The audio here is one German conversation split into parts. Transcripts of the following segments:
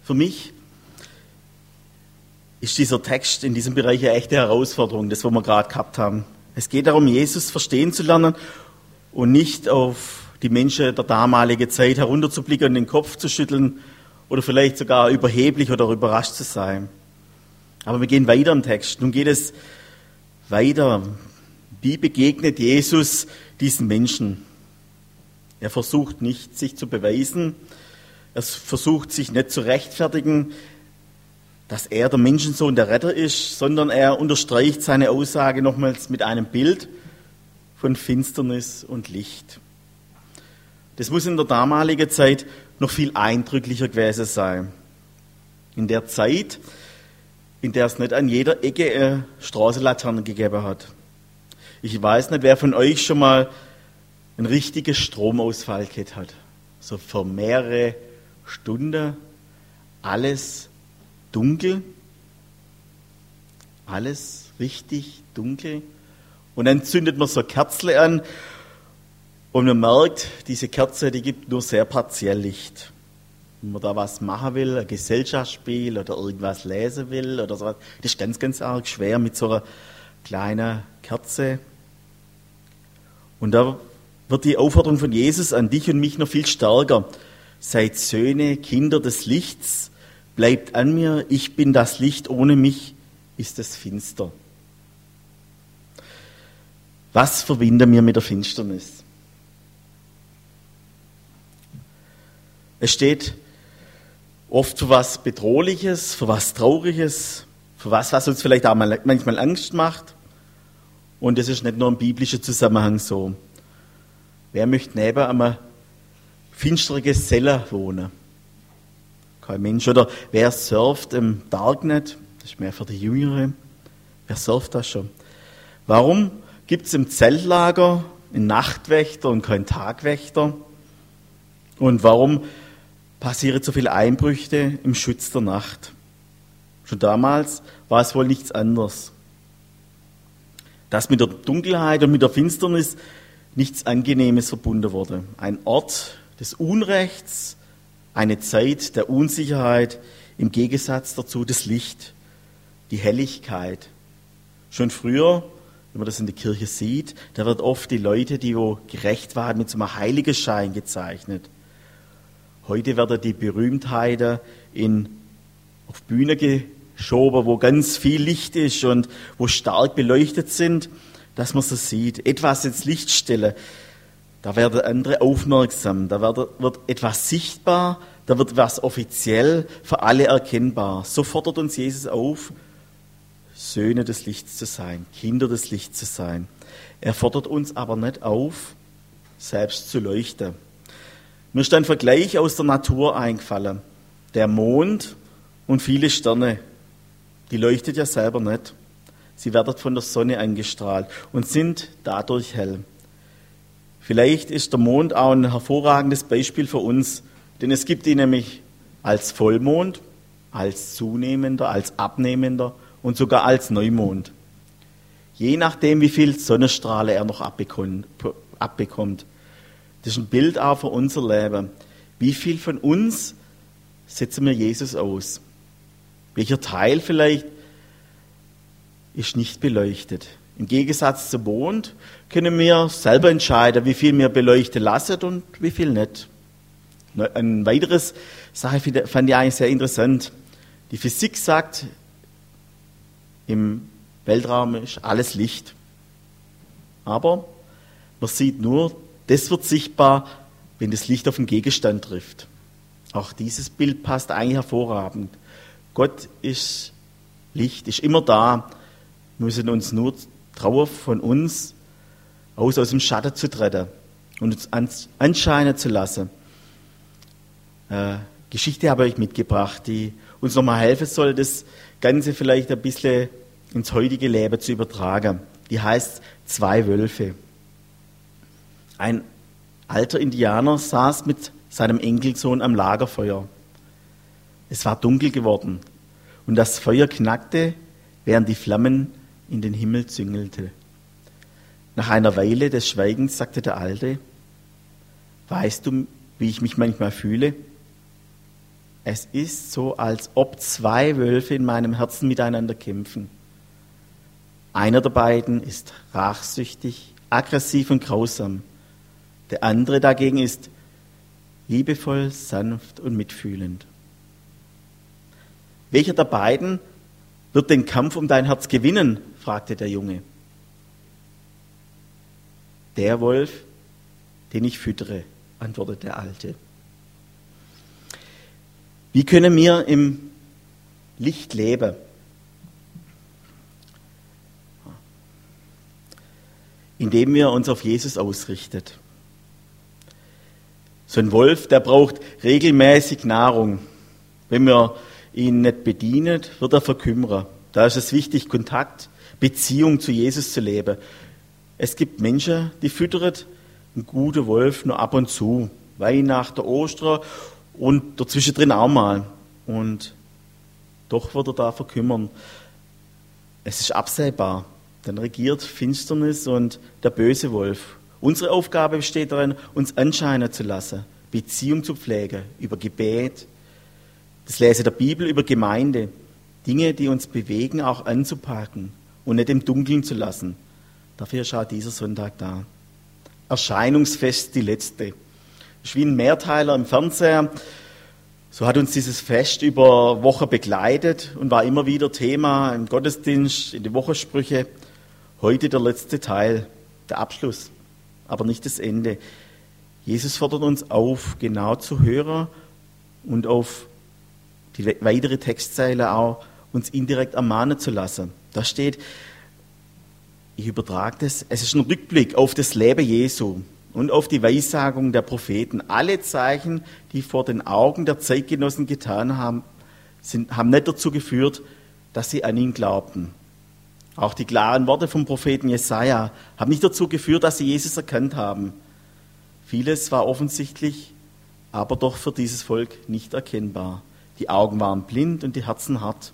Für mich ist dieser Text in diesem Bereich eine echte Herausforderung, das, was wir gerade gehabt haben. Es geht darum, Jesus verstehen zu lernen und nicht auf die Menschen der damaligen Zeit herunterzublicken und den Kopf zu schütteln oder vielleicht sogar überheblich oder überrascht zu sein. Aber wir gehen weiter im Text. Nun geht es weiter. Wie begegnet Jesus diesen Menschen? Er versucht nicht, sich zu beweisen. Er versucht, sich nicht zu rechtfertigen, dass er der Menschensohn der Retter ist, sondern er unterstreicht seine Aussage nochmals mit einem Bild von Finsternis und Licht. Das muss in der damaligen Zeit noch viel eindrücklicher gewesen sein. In der Zeit, in der es nicht an jeder Ecke eine Straßenlaterne gegeben hat. Ich weiß nicht, wer von euch schon mal einen richtigen Stromausfall gehabt hat. So für mehrere Stunden, alles dunkel, alles richtig dunkel. Und dann zündet man so Kerzen an und man merkt, diese Kerze, die gibt nur sehr partiell Licht. Wenn man da was machen will, ein Gesellschaftsspiel oder irgendwas lesen will oder so, das ist ganz, ganz arg schwer mit so einer kleinen Kerze. Und da wird die Aufforderung von Jesus an dich und mich noch viel stärker. Seid Söhne, Kinder des Lichts, bleibt an mir, ich bin das Licht, ohne mich ist es finster. Was verbinden wir mit der Finsternis? Es steht oft für was Bedrohliches, für was Trauriges, für was uns vielleicht auch manchmal Angst macht. Und das ist nicht nur im biblischen Zusammenhang so. Wer möchte neben einem finsteren Keller wohnen? Kein Mensch. Oder wer surft im Darknet? Das ist mehr für die Jüngeren. Wer surft das schon? Warum gibt es im Zeltlager einen Nachtwächter und keinen Tagwächter? Und warum passieren so viele Einbrüche im Schutz der Nacht? Schon damals war es wohl nichts anderes. Dass mit der Dunkelheit und mit der Finsternis nichts Angenehmes verbunden wurde. Ein Ort des Unrechts, eine Zeit der Unsicherheit, im Gegensatz dazu das Licht, die Helligkeit. Schon früher, wenn man das in der Kirche sieht, da wird oft die Leute, die gerecht waren, mit so einem Heiligenschein gezeichnet. Heute werden die Berühmtheiten auf Bühne geschoben, wo ganz viel Licht ist und wo stark beleuchtet sind, dass man es sieht. Etwas ins Licht stellen, da werden andere aufmerksam, da wird etwas sichtbar, da wird was offiziell für alle erkennbar. So fordert uns Jesus auf, Söhne des Lichts zu sein, Kinder des Lichts zu sein. Er fordert uns aber nicht auf, selbst zu leuchten. Mir ist ein Vergleich aus der Natur eingefallen. Der Mond und viele Sterne, die leuchtet ja selber nicht. Sie werden von der Sonne angestrahlt und sind dadurch hell. Vielleicht ist der Mond auch ein hervorragendes Beispiel für uns, denn es gibt ihn nämlich als Vollmond, als zunehmender, als abnehmender und sogar als Neumond. Je nachdem, wie viel Sonnenstrahlen er noch abbekommt. Das ist ein Bild auch für unser Leben. Wie viel von uns setzen wir Jesus aus? Welcher Teil vielleicht ist nicht beleuchtet? Im Gegensatz zum Mond können wir selber entscheiden, wie viel wir beleuchten lassen und wie viel nicht. Eine weitere Sache fand ich eigentlich sehr interessant. Die Physik sagt, im Weltraum ist alles Licht. Aber man sieht nur, das wird sichtbar, wenn das Licht auf den Gegenstand trifft. Auch dieses Bild passt eigentlich hervorragend. Gott ist Licht, ist immer da. Wir müssen uns nur trauen, von uns aus dem Schatten zu treten und uns anscheinen zu lassen. Geschichte habe ich mitgebracht, die uns nochmal helfen soll, das Ganze vielleicht ein bisschen ins heutige Leben zu übertragen. Die heißt 2 Wölfe. Ein alter Indianer saß mit seinem Enkelsohn am Lagerfeuer. Es war dunkel geworden und das Feuer knackte, während die Flammen in den Himmel züngelte. Nach einer Weile des Schweigens sagte der Alte: Weißt du, wie ich mich manchmal fühle? es ist so, als ob zwei Wölfe in meinem Herzen miteinander kämpfen. Einer der beiden ist rachsüchtig, aggressiv und grausam. Der andere dagegen ist liebevoll, sanft und mitfühlend. Welcher der beiden wird den Kampf um dein Herz gewinnen? Fragte der Junge. Der Wolf, den ich füttere, antwortete der Alte. Wie können wir im Licht leben? Indem wir uns auf Jesus ausrichten. So ein Wolf, der braucht regelmäßig Nahrung. Wenn wir ihn nicht bedienen, wird er verkümmern. Da ist es wichtig, Kontakt, Beziehung zu Jesus zu leben. Es gibt Menschen, die füttern einen guten Wolf nur ab und zu. Weihnachten, Ostern und dazwischen drin auch mal. Und doch wird er da verkümmern. Es ist absehbar. Dann regiert Finsternis und der böse Wolf. Unsere Aufgabe besteht darin, uns anscheinen zu lassen, Beziehung zu pflegen, über Gebet, das Lesen der Bibel, über Gemeinde, Dinge, die uns bewegen, auch anzupacken und nicht im Dunkeln zu lassen. Dafür ist auch dieser Sonntag da. Erscheinungsfest, die letzte. Das ist wie ein Mehrteiler im Fernseher. So hat uns dieses Fest über Wochen begleitet und war immer wieder Thema im Gottesdienst, in den Wochensprüche. Heute der letzte Teil, der Abschluss, aber nicht das Ende. Jesus fordert uns auf, genau zu hören und auf die weitere Textzeile auch uns indirekt ermahnen zu lassen. Da steht, ich übertrage das, es ist ein Rückblick auf das Leben Jesu und auf die Weissagung der Propheten. Alle Zeichen, die vor den Augen der Zeitgenossen getan haben, haben nicht dazu geführt, dass sie an ihn glaubten. Auch die klaren Worte vom Propheten Jesaja haben nicht dazu geführt, dass sie Jesus erkannt haben. Vieles war offensichtlich, aber doch für dieses Volk nicht erkennbar. Die Augen waren blind und die Herzen hart.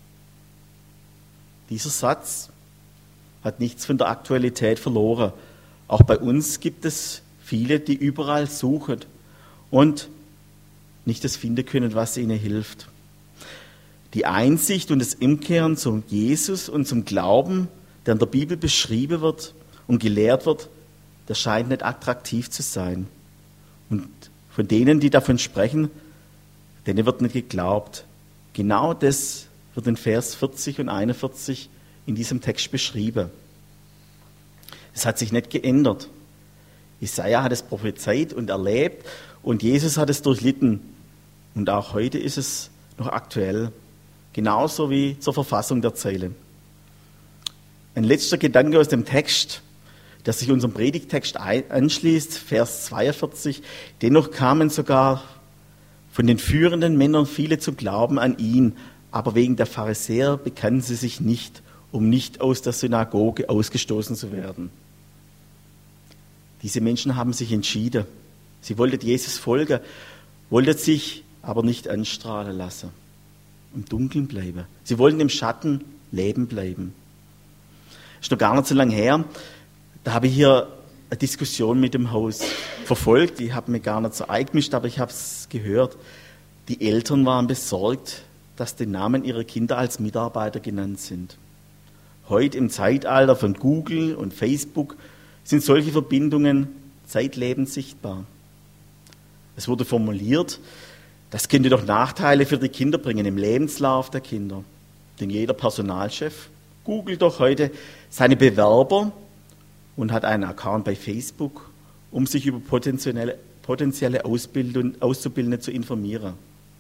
Dieser Satz hat nichts von der Aktualität verloren. Auch bei uns gibt es viele, die überall suchen und nicht das finden können, was ihnen hilft. Die Einsicht und das Umkehren zum Jesus und zum Glauben, der in der Bibel beschrieben wird und gelehrt wird, das scheint nicht attraktiv zu sein. Und von denen, die davon sprechen, denen wird nicht geglaubt. Genau das wird in Vers 40 und 41 in diesem Text beschrieben. Es hat sich nicht geändert. Jesaja hat es prophezeit und erlebt und Jesus hat es durchlitten. Und auch heute ist es noch aktuell. Genauso wie zur Verfassung der Zeile. Ein letzter Gedanke aus dem Text, der sich unserem Predigtext anschließt, Vers 42. Dennoch kamen sogar von den führenden Männern viele zum Glauben an ihn, aber wegen der Pharisäer bekannten sie sich nicht, um nicht aus der Synagoge ausgestoßen zu werden. Diese Menschen haben sich entschieden. Sie wollten Jesus folgen, wollten sich aber nicht anstrahlen lassen. Im Dunkeln bleiben. Sie wollten im Schatten leben bleiben. Ist noch gar nicht so lange her, da habe ich hier eine Diskussion mit dem Haus verfolgt. Ich habe mich gar nicht so eingemischt, aber ich habe es gehört. Die Eltern waren besorgt, dass die Namen ihrer Kinder als Mitarbeiter genannt sind. Heute im Zeitalter von Google und Facebook sind solche Verbindungen zeitlebens sichtbar. Es wurde formuliert, das könnte doch Nachteile für die Kinder bringen im Lebenslauf der Kinder. Denn jeder Personalchef googelt doch heute seine Bewerber und hat einen Account bei Facebook, um sich über potenzielle Auszubildende zu informieren.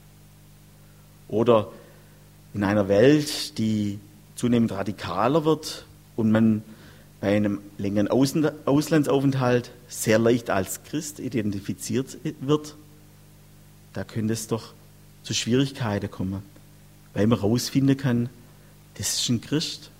Oder in einer Welt, die zunehmend radikaler wird und man bei einem längeren Auslandsaufenthalt sehr leicht als Christ identifiziert wird, da könnte es doch zu Schwierigkeiten kommen, weil man herausfinden kann, das ist ein Christ.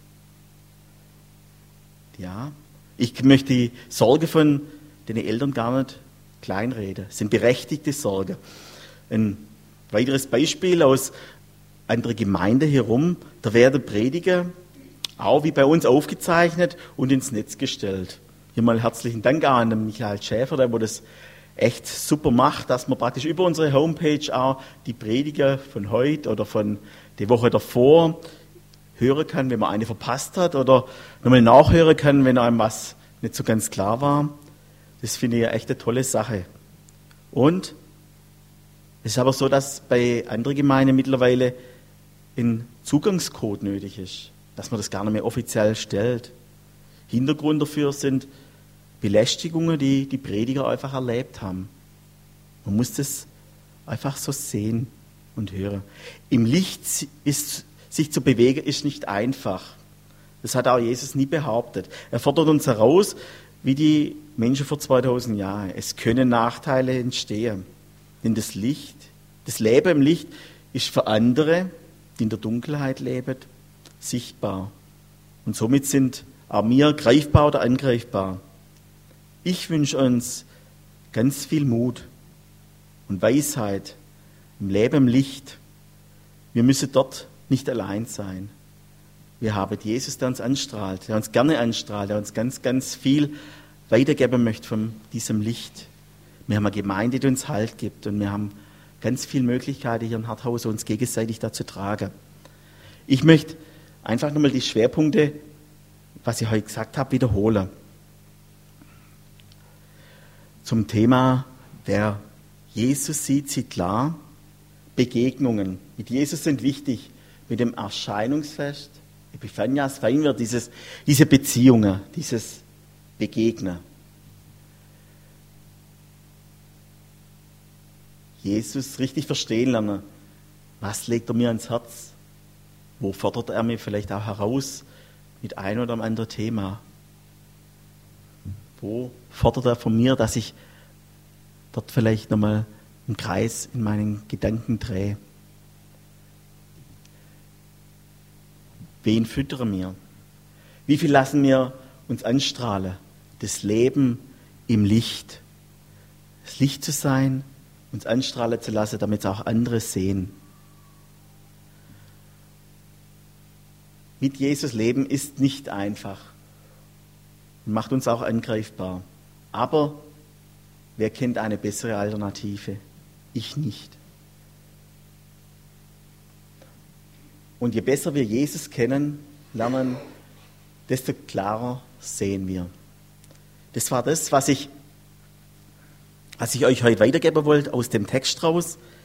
Ja, ich möchte die Sorge von den Eltern gar nicht kleinreden. Es sind berechtigte Sorgen. Ein weiteres Beispiel aus einer Gemeinde herum, da werden Prediger auch wie bei uns aufgezeichnet und ins Netz gestellt. Hier mal herzlichen Dank an den Michael Schäfer, der das echt super macht, dass man praktisch über unsere Homepage auch die Prediger von heute oder von der Woche davor hören kann, wenn man eine verpasst hat oder nochmal nachhören kann, wenn einem was nicht so ganz klar war. Das finde ich echt eine tolle Sache. Und es ist aber so, dass bei anderen Gemeinden mittlerweile ein Zugangscode nötig ist, dass man das gar nicht mehr offiziell stellt. Hintergrund dafür sind Belästigungen, die die Prediger einfach erlebt haben. Man muss das einfach so sehen und hören. Im Licht sich zu bewegen, ist nicht einfach. Das hat auch Jesus nie behauptet. Er fordert uns heraus, wie die Menschen vor 2000 Jahren. Es können Nachteile entstehen. Denn das Licht, das Leben im Licht ist für andere, die in der Dunkelheit leben, sichtbar. Und somit sind auch wir greifbar oder angreifbar. Ich wünsche uns ganz viel Mut und Weisheit im Leben im Licht. Wir müssen dort nicht allein sein. Wir haben Jesus, der uns anstrahlt, der uns gerne anstrahlt, der uns ganz, ganz viel weitergeben möchte von diesem Licht. Wir haben eine Gemeinde, die uns Halt gibt und wir haben ganz viele Möglichkeiten hier in Harthausen, uns gegenseitig dazu tragen. Ich möchte einfach nochmal die Schwerpunkte, was ich heute gesagt habe, wiederholen. Zum Thema, wer Jesus sieht, sieht klar. Begegnungen mit Jesus sind wichtig. Mit dem Erscheinungsfest, Epiphanias, feiern wir diese Beziehungen, dieses Begegnen. Jesus richtig verstehen lernen. Was legt er mir ans Herz? Wo fordert er mich vielleicht auch heraus mit einem oder anderen Thema? Wo fordert er von mir, dass ich dort vielleicht nochmal einen Kreis in meinen Gedanken drehe? Wen füttern wir? Wie viel lassen wir uns anstrahlen? Das Leben im Licht. Das Licht zu sein, uns anstrahlen zu lassen, damit es auch andere sehen. Mit Jesus leben ist nicht einfach und macht uns auch angreifbar. Aber wer kennt eine bessere Alternative? Ich nicht. Und je besser wir Jesus kennen, lernen, desto klarer sehen wir. Das war das, was ich euch heute weitergeben wollte aus dem Text raus.